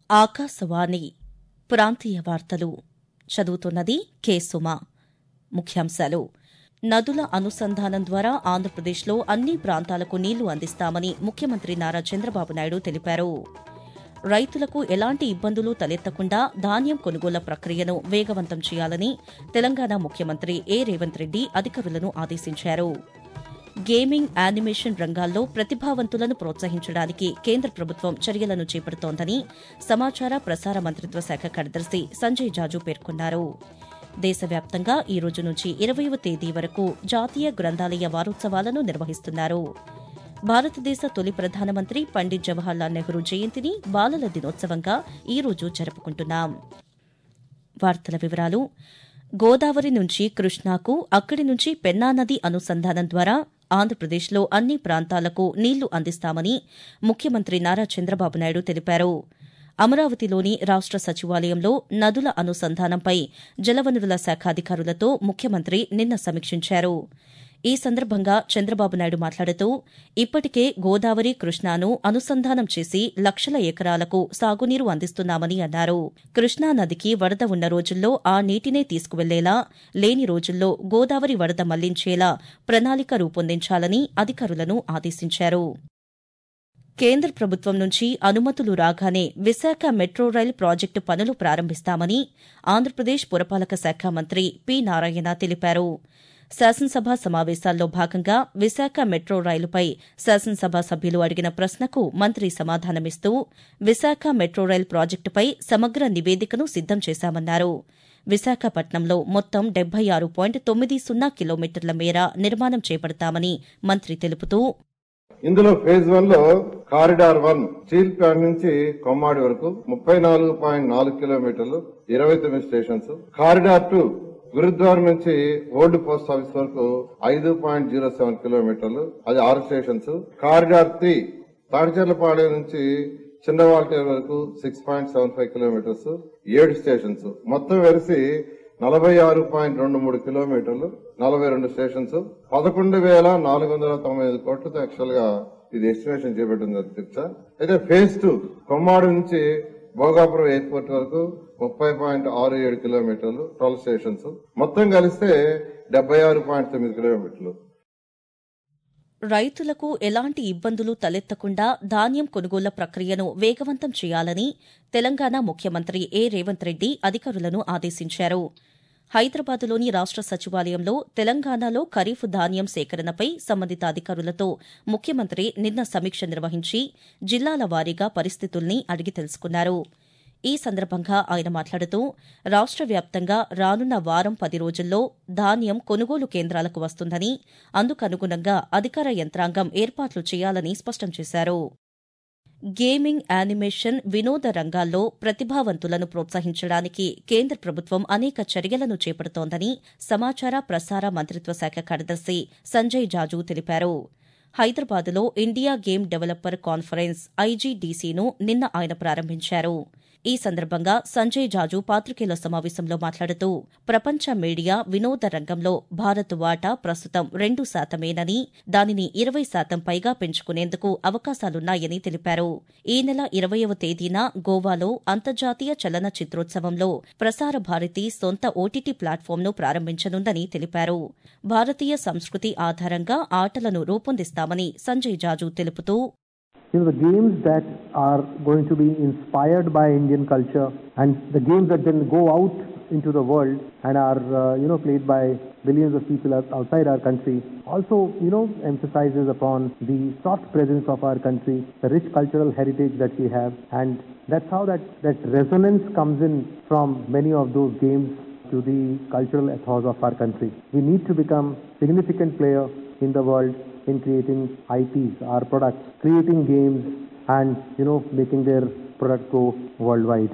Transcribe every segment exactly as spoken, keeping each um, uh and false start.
ఆకాశవాణి ప్రాంతీయ వార్తలు చదువుతున్నది కె సుమ. ముఖ్యాంశాలు: నదుల అనుసంధానం ద్వారా ఆంధ్రప్రదేశ్లో అన్ని ప్రాంతాలకు నీళ్లు అందిస్తామని ముఖ్యమంత్రి నారా చంద్రబాబు నాయుడు తెలిపారు. రైతులకు ఎలాంటి ఇబ్బందులు తలెత్తకుండా ధాన్యం కొనుగోళ్ల ప్రక్రియను వేగవంతం చేయాలని తెలంగాణ ముఖ్యమంత్రి ఏ రేవంత్ రెడ్డి అధికారులను ఆదేశించారు. గేమింగ్, యానిమేషన్ రంగాల్లో ప్రతిభావంతులను ప్రోత్సహించడానికి కేంద్ర ప్రభుత్వం చర్యలను చేపడుతోందని సమాచార ప్రసార మంత్రిత్వ శాఖ కార్యదర్శి సంజయ్ జాజు పేర్కొన్నారు. దేశవ్యాప్తంగా ఈ రోజు నుంచి ఇరవైవ తేదీ వరకు జాతీయ గ్రంథాలయ వారోత్సవాలను నిర్వహిస్తున్నారు. భారతదేశ తొలి ప్రధానమంత్రి పండిత్ జవహర్లాల్ నెహ్రూ జయంతిని బాలల దినోత్సవంగా ఈ రోజు జరుపుకుంటున్నాం. వార్తల వివరాలు: గోదావరి నుంచి కృష్ణాకు, అక్కడి నుంచి పెన్నా నది అనుసంధానం ద్వారా ఆంధ్రప్రదేశ్లో అన్ని ప్రాంతాలకు నీళ్లు అందిస్తామని ముఖ్యమంత్రి నారా చంద్రబాబు నాయుడు తెలిపారు. అమరావతిలోని రాష్ట సచివాలయంలో నదుల అనుసంధానంపై జలవనరుల శాఖ అధికారులతో ముఖ్యమంత్రి నిన్న సమీక్షించారు. ఈ సందర్భంగా చంద్రబాబు నాయుడు మాట్లాడుతూ, ఇప్పటికే గోదావరి, కృష్ణాను అనుసంధానం చేసి లక్షల ఎకరాలకు సాగునీరు అందిస్తున్నామని అన్నారు. కృష్ణానదికి వరద ఉన్న రోజుల్లో ఆ నీటినే తీసుకువెళ్లేలా, లేని రోజుల్లో గోదావరి వరద మళ్లించేలా ప్రణాళిక రూపొందించాలని అధికారులను ఆదేశించారు. కేంద్ర ప్రభుత్వం నుంచి అనుమతులు రాగానే విశాఖ మెట్రో రైల్ ప్రాజెక్టు పనులు ప్రారంభిస్తామని ఆంధ్రప్రదేశ్ పురపాలక శాఖ మంత్రి పి నారాయణ తెలిపారు. శాసనసభ సమావేశాల్లో భాగంగా విశాఖ మెట్రో రైలుపై శాసనసభ సభ్యులు అడిగిన ప్రశ్నకు మంత్రి సమాధానమిస్తూ, విశాఖ మెట్రో రైల్ ప్రాజెక్టుపై సమగ్ర నివేదికను సిద్దం చేశామన్నారు. విశాఖపట్నంలో మొత్తం డెబ్బై ఆరు పాయింట్ తొమ్మిది సున్నా కిలోమీటర్ల మేర నిర్మాణం చేపడతామని మంత్రి తెలుపుతూ, ఇందులో ఫేజ్ వన్ లో కారిడార్ వన్ స్టీల్ ప్లాంట్ నుంచి కొమ్మాడి వరకు ముప్పై నాలుగు పాయింట్ నాలుగు కిలోమీటర్లు, ఇరవై తొమ్మిది స్టేషన్స్. కారిడార్ టూ గురుద్వార నుంచి ఓల్డ్ పోస్ట్ ఆఫీస్ వరకు ఐదు పాయింట్ జీరో సెవెన్ కిలోమీటర్లు, అది ఆరు స్టేషన్స్. కారిడార్ త్రీ తాడిచెర్లపాలెం నుంచి చిన్నవాల్టేరు వరకు six point seven five kilometres, ఏడు స్టేషన్స్. మొత్తం కలిసి నలభై ఆరు పాయింట్ రెండు మూడు కిలోమీటర్లు, నలభై రెండు స్టేషన్స్, పదకొండు వేల నాలుగు వందల తొంభై ఐదు కోట్లతో యాక్చువల్ గా ఇది ఎస్టిమేషన్ చేపట్టింది అధ్యక్ష. అయితే ఫేజ్ టూ కొమ్మాడు నుంచి భోగాపురం ఎయిర్పోర్ట్ వరకు ముప్పై పాయింట్ ఆరు ఏడు కిలోమీటర్లు, ట్వెల్వ్ స్టేషన్స్. మొత్తం కలిస్తే డెబ్బై ఆరు పాయింట్ తొమ్మిది కిలోమీటర్లు. రైతులకు ఎలాంటి ఇబ్బందులు తలెత్తకుండా ధాన్యం కొనుగోళ్ల ప్రక్రియను వేగవంతం చేయాలని తెలంగాణ ముఖ్యమంత్రి ఏ రేవంత్ రెడ్డి అధికారులను ఆదేశించారు. హైదరాబాద్లోని రాష్ట సచివాలయంలో తెలంగాణలో ఖరీఫ్ ధాన్యం సేకరణపై సంబంధిత అధికారులతో ముఖ్యమంత్రి నిన్న సమీక్ష నిర్వహించి జిల్లాల వారీగా పరిస్థితుల్ని అడిగి తెలుసుకున్నారు. ఈ సందర్భంగా ఆయన మాట్లాడుతూ, రాష్ట వ్యాప్తంగా రానున్న వారం పది రోజుల్లో ధాన్యం కొనుగోలు కేంద్రాలకు వస్తుందని, అందుకనుగుణంగా అధికార యంత్రాంగం ఏర్పాట్లు చేయాలని స్పష్టం చేశారు. గేమింగ్, యానిమేషన్, వినోద రంగాల్లో ప్రతిభావంతులను ప్రోత్సహించడానికి కేంద్ర ప్రభుత్వం అనేక చర్యలను చేపడుతోందని సమాచార ప్రసార మంత్రిత్వ శాఖ కార్యదర్శి సంజయ్ జాజు తెలిపారు. హైదరాబాద్లో ఇండియా గేమ్ డెవలపర్ కాన్ఫరెన్స్ ఐజీడీసీను నిన్న ఆయన ప్రారంభించారు. ఈ సందర్భంగా సంజయ్ జాజు పాత్రికేయుల సమావేశంలో మాట్లాడుతూ, ప్రపంచ మీడియా, వినోద రంగంలో భారత్ వాటా ప్రస్తుతం రెండు శాతమేనని, దానిని ఇరవై శాతం పైగా పెంచుకునేందుకు అవకాశాలున్నాయని తెలిపారు. ఈ నెల ఇరవైవ తేదీన గోవాలో అంతర్జాతీయ చలన చిత్రోత్సవంలో ప్రసార భారతి సొంత ఓటీటీ ప్లాట్ఫామ్ను ప్రారంభించనుందని తెలిపారు. భారతీయ సంస్కృతి ఆధారంగా ఆటలను రూపొందిస్తామని సంజయ్ జాజు తెలుపుతూ, You know, the games that are going to be inspired by Indian culture and the games that then go out into the world and are, uh, you know, played by billions of people outside our country also, you know, emphasizes upon the soft presence of our country, the rich cultural heritage that we have, and that's how that, that resonance comes in from many of those games to the cultural ethos of our country. We need to become significant player in the world in creating I Ps, our products, creating games and, you know, making their product go worldwide.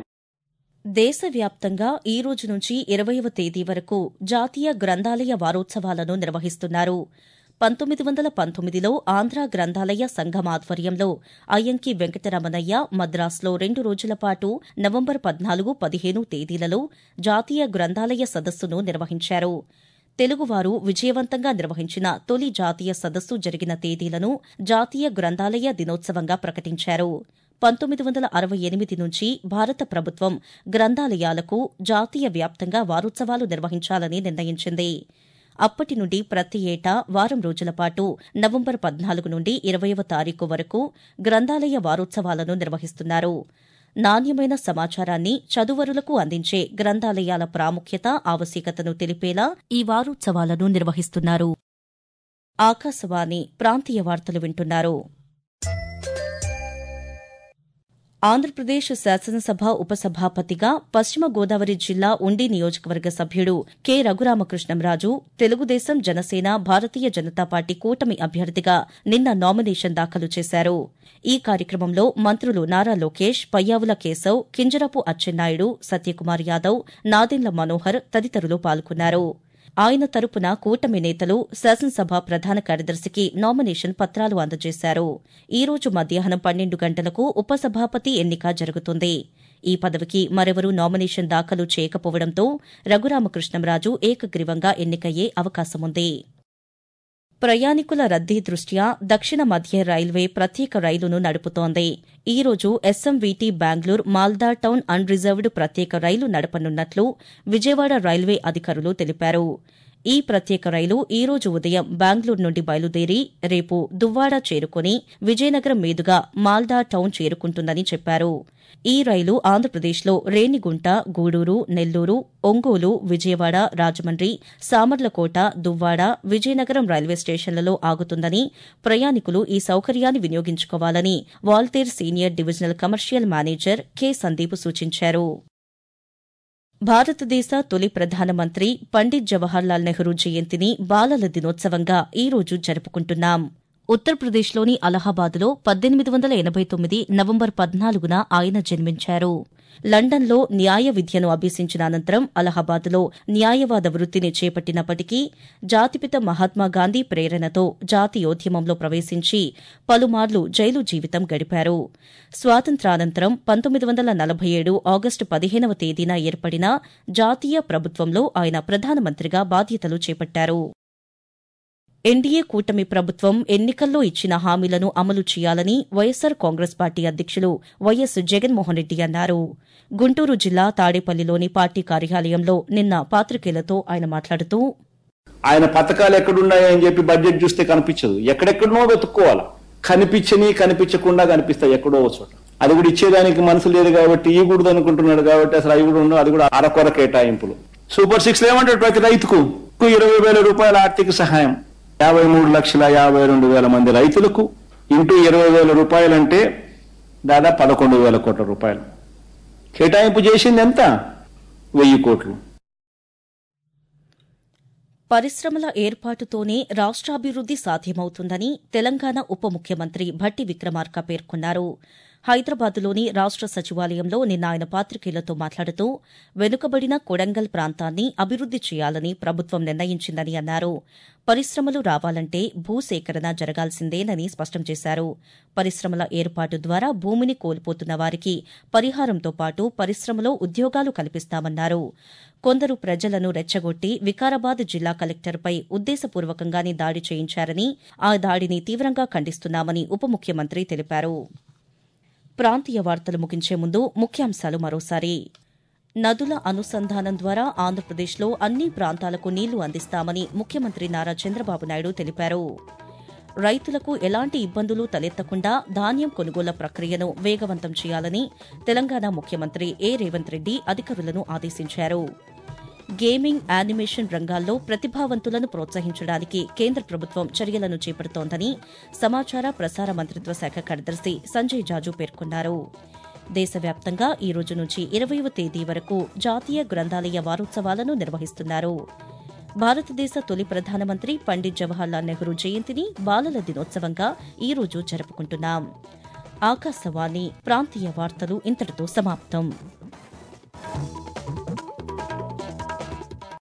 దేశవ్యాప్తంగా ఈ రోజు నుంచి ఇరవైవ తేదీ వరకు జాతీయ గ్రంథాలయ వారోత్సవాలను నిర్వహిస్తున్నారు. పంతొమ్మిది వందల పంతొమ్మిదిలో ఆంధ్ర గ్రంథాలయ సంఘం ఆధ్వర్యంలో అయ్యంకి వెంకటరమణయ్య మద్రాసులో రెండు రోజుల పాటు నవంబర్ పద్నాలుగు, పదిహేను తేదీలలో జాతీయ గ్రంథాలయ సదస్సును నిర్వహించారు. తెలుగువారు విజయవంతంగా నిర్వహించిన తొలి జాతీయ సదస్సు జరిగిన తేదీలను జాతీయ గ్రంథాలయ దినోత్సవంగా ప్రకటించారు. పంతొమ్మిది వందల అరవై ఎనిమిది నుంచి భారత ప్రభుత్వం గ్రంథాలయాలకు జాతీయ వ్యాప్తంగా వారోత్సవాలు నిర్వహించాలని నిర్ణయించింది. అప్పటి నుండి ప్రతి ఏటా వారం రోజుల పాటు నవంబర్ పద్నాలుగు నుండి ఇరవైవ తారీఖు వరకు గ్రంథాలయ వారోత్సవాలను నిర్వహిస్తున్నారు. నాణ్యమైన సమాచారాన్ని చదువరులకు అందించే గ్రంథాలయాల ప్రాముఖ్యత, ఆవశ్యకతను తెలిపేలా ఈ వారోత్సవాలను నిర్వహిస్తున్నారు. ఆకాశవాణి ప్రాంతీయ వార్తలు వింటున్నారు. ఆంధ్రప్రదేశ్ శాసనసభ ఉపసభాపతిగా పశ్చిమ గోదావరి జిల్లా ఉండి నియోజకవర్గ సభ్యుడు కె రఘురామకృష్ణంరాజు తెలుగుదేశం, జనసేన, భారతీయ జనతా పార్టీ కూటమి అభ్యర్థిగా నిన్న నామినేషన్ దాఖలు చేశారు. ఈ కార్యక్రమంలో మంత్రులు నారా లోకేష్, పయ్యావుల కేశవ్, కింజరాపు అచ్చెన్నాయుడు, సత్యకుమార్ యాదవ్, నాదెండ్ల మనోహర్ తదితరులు పాల్గొన్నారు. ఆయన తరపున కూటమి నేతలు శాసనసభ ప్రధాన కార్యదర్శికి నామినేషన్ పత్రాలు అందజేశారు. ఈ రోజు మధ్యాహ్నం పన్నెండు గంటలకు ఉపసభాపతి ఎన్నిక జరుగుతుంది. ఈ పదవికి మరెవరూ నామినేషన్ దాఖలు చేయకపోవడంతో రఘురామకృష్ణంరాజు ఏకగ్రీవంగా ఎన్నికయ్యే అవకాశముంది. ప్రయాణికుల రద్దీ దృష్ట్యా దక్షిణ మధ్య రైల్వే ప్రత్యేక రైలును నడుపుతోంది. ఈ రోజు SMVT Bengaluru Malda town unreserved ప్రత్యేక రైలు నడపనున్నట్లు విజయవాడ రైల్వే అధికారులు తెలిపారు. ఈ ప్రత్యేక రైలు ఈ రోజు ఉదయం బెంగళూరు నుండి బయలుదేరి రేపు దువ్వాడ చేరుకుని విజయనగరం మీదుగా మాల్దా టౌన్ చేరుకుంటుందని చెప్పారు. ఈ రైలు ఆంధ్రప్రదేశ్లో రేణిగుంట, గూడూరు, నెల్లూరు, ఒంగోలు, విజయవాడ, రాజమండ్రి, సామర్లకోట, దువ్వాడ, విజయనగరం రైల్వే స్టేషన్లలో ఆగుతుందని, ప్రయాణికులు ఈ సౌకర్యాన్ని వినియోగించుకోవాలని Waltair senior divisional commercial manager K Sandeep సూచించారు. భారతదేశ తొలి ప్రధానమంత్రి పండిత్ జవహర్లాల్ నెహ్రూ జయంతిని బాలల దినోత్సవంగా ఈ రోజు జరుపుకుంటున్నాం. ఉత్తరప్రదేశ్లోని అలహాబాద్లో పద్దెనిమిది వందల ఎనబై తొమ్మిది నవంబర్ పద్నాలుగున ఆయన జన్మించారు. లండన్లో న్యాయ విద్యను అభ్యసించిన అనంతరం అలహాబాద్లో న్యాయవాద వృత్తిని చేపట్టినప్పటికీ జాతిపిత మహాత్మాగాంధీ ప్రేరణతో జాతీయోద్యమంలో ప్రవేశించి పలుమార్లు జైలు జీవితం గడిపారు. స్వాతంత్ర్యానంతరం పంతొమ్మిది వందల నలభై ఏడు ఆగస్టు పదిహేనవ తేదీన ఏర్పడిన జాతీయ ప్రభుత్వంలో ఆయన ప్రధానమంత్రిగా బాధ్యతలు చేపట్టారు. ఎన్డీఏ కూటమి ప్రభుత్వం ఎన్నికల్లో ఇచ్చిన హామీలను అమలు చేయాలని వైఎస్సార్ కాంగ్రెస్ పార్టీ అధ్యక్షులు వైఎస్ జగన్మోహన్ రెడ్డి అన్నారు. గుంటూరు జిల్లా తాడేపల్లిలోని పార్టీ కార్యాలయంలో నిన్న పాతికేయులతో ఆయన మాట్లాడుతూ ఆయన పథకాలు ఎక్కడున్నాయని చెప్పి బడ్జెట్ చూస్తే కనిపించదు, ఎక్కడెక్కడనో వెతుక్కోవాలా. కనిపించని కనిపించకుండా కనిపిస్తాయి ఎక్కడో చోట. అది కూడా ఇచ్చేదానికి మనసు లేదు కాబట్టి ఇవ్వకూడదు అనుకుంటున్నాడు కాబట్టి అసలు అవి కూడా ఉండవు. అది కూడా అరకొర కేటాయింపులు. సూపర్ సిక్స్ ఏమంటాడు, ప్రతి రైతుకు ఇరవై వేల రూపాయల ఆర్థిక సహాయం, యాభై మూడు లక్షల యాభై రెండు వేల మంది రైతులకు ఇంటూ ఇరవై వేల రూపాయలంటే దాదాపు పదకొండు వేల కోట్ల రూపాయలు కేటాయింపు చేసింది ఎంత? వెయ్యి కోట్లు. పరిశ్రమల ఏర్పాటుతోనే రాష్ట్రాభివృద్ది సాధ్యమవుతుందని తెలంగాణ ఉప ముఖ్యమంత్రి భట్టి విక్రమార్క పేర్కొన్నారు. హైదరాబాద్లోని రాష్ట సచివాలయంలో నిన్న ఆయన పాతికేయులతో మాట్లాడుతూ వెనుకబడిన కొడంగల్ ప్రాంతాన్ని అభివృద్ది చేయాలని ప్రభుత్వం నిర్ణయించిందని అన్నారు. పరిశ్రమలు రావాలంటే భూసేకరణ జరగాల్సిందేనని స్పష్టం చేశారు. పరిశ్రమల ఏర్పాటు ద్వారా భూమిని కోల్పోతున్న వారికి పరిహారంతో పాటు పరిశ్రమలో ఉద్యోగాలు కల్పిస్తామన్నారు. కొందరు ప్రజలను రెచ్చగొట్టి వికారాబాద్ జిల్లా కలెక్టర్పై ఉద్దేశపూర్వకంగానే దాడి చేయించారని, ఆ దాడిని తీవ్రంగా ఖండిస్తున్నామని ఉప ముఖ్యమంత్రి తెలిపారు. ప్రాంతీయ వార్తలు ముగించే ముందు ముఖ్యాంశాలు మరోసారి. నదుల అనుసంధానం ద్వారా ఆంధ్రప్రదేశ్లో అన్ని ప్రాంతాలకు నీళ్లు అందిస్తామని ముఖ్యమంత్రి నారా చంద్రబాబు నాయుడు తెలిపారు. రైతులకు ఎలాంటి ఇబ్బందులు తలెత్తకుండా ధాన్యం కొనుగోళ్ల ప్రక్రియను వేగవంతం చేయాలని తెలంగాణ ముఖ్యమంత్రి ఏ రేవంత్ రెడ్డి అధికారులను ఆదేశించారు. గేమింగ్, యానిమేషన్ రంగాల్లో ప్రతిభావంతులను ప్రోత్సహించడానికి కేంద్ర ప్రభుత్వం చర్యలను చేపడుతోందని సమాచార ప్రసార మంత్రిత్వ శాఖ కార్యదర్శి సంజయ్ జాజు పేర్కొన్నారు. దేశవ్యాప్తంగా ఈ రోజు నుంచి ఇరవైవ తేదీ వరకు జాతీయ గ్రంథాలయ వారోత్సవాలను నిర్వహిస్తున్నారు. భారతదేశ తొలి ప్రధానమంత్రి పండిత్ జవహర్లాల్ నెహ్రూ జయంతిని బాలల దినోత్సవంగా ఈ రోజు జరుపుకుంటున్నాం. ఆకాశవాణి ప్రాంతీయ వార్తలు ఇంతటితో సమాప్తం.